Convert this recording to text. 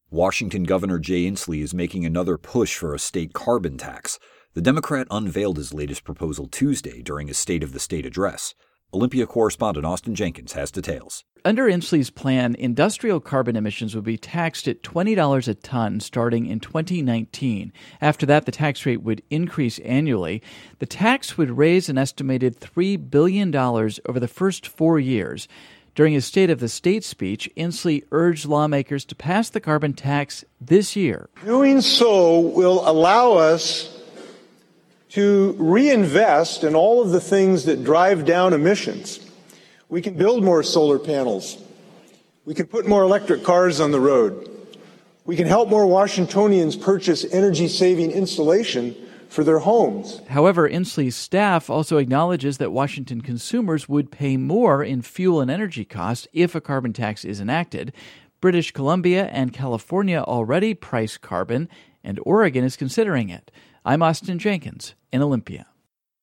Washington Governor Jay Inslee is making another push for a state carbon tax. The Democrat unveiled his latest proposal Tuesday during his State of the State address. Olympia correspondent Austin Jenkins has details. Under Inslee's plan, industrial carbon emissions would be taxed at $20 a ton starting in 2019. After that, the tax rate would increase annually. The tax would raise an estimated $3 billion over the first 4 years. During his State of the State speech, Inslee urged lawmakers to pass the carbon tax this year. Doing so will allow us to reinvest in all of the things that drive down emissions. We can build more solar panels. We can put more electric cars on the road. We can help more Washingtonians purchase energy-saving insulation for their homes. However, Inslee's staff also acknowledges that Washington consumers would pay more in fuel and energy costs if a carbon tax is enacted. British Columbia and California already price carbon, and Oregon is considering it. I'm Austin Jenkins in Olympia.